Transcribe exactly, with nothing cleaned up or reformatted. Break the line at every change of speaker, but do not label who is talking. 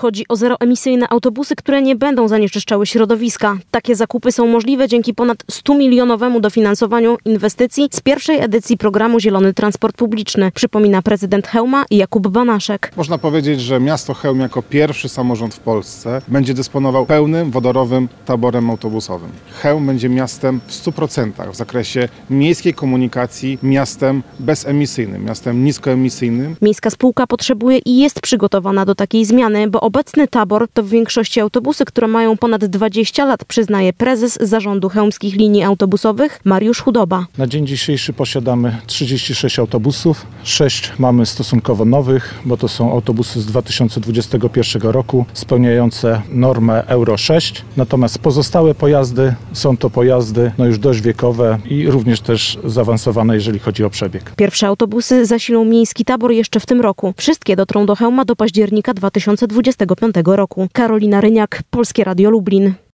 Chodzi o zeroemisyjne autobusy, które nie będą zanieczyszczały środowiska. Takie zakupy są możliwe dzięki ponad stu milionowemu dofinansowaniu inwestycji z pierwszej edycji programu Zielony Transport Publiczny, przypomina prezydent Chełma Jakub Banaszek.
Można powiedzieć, że miasto Chełm jako pierwszy samorząd w Polsce będzie dysponował pełnym wodorowym taborem autobusowym. Chełm będzie miastem w stu procentach w zakresie miejskiej komunikacji, miastem bezemisyjnym, miastem niskoemisyjnym.
Miejska spółka potrzebuje i jest przygotowana do takiej zmiany, bo obecny tabor to w większości autobusy, które mają ponad dwadzieścia lat, przyznaje prezes Zarządu Chełmskich Linii Autobusowych Mariusz Chudoba.
Na dzień dzisiejszy posiadamy trzydzieści sześć autobusów, sześć mamy stosunkowo nowych, bo to są autobusy z dwa tysiące dwudziestego pierwszego roku spełniające normę Euro sześć. Natomiast pozostałe pojazdy są to pojazdy no już dość wiekowe i również też zaawansowane, jeżeli chodzi o przebieg.
Pierwsze autobusy zasilą miejski tabor jeszcze w tym roku. Wszystkie dotrą do Chełma do października dwa tysiące dwudziestego piątego roku. Karolina Ryniak, Polskie Radio Lublin.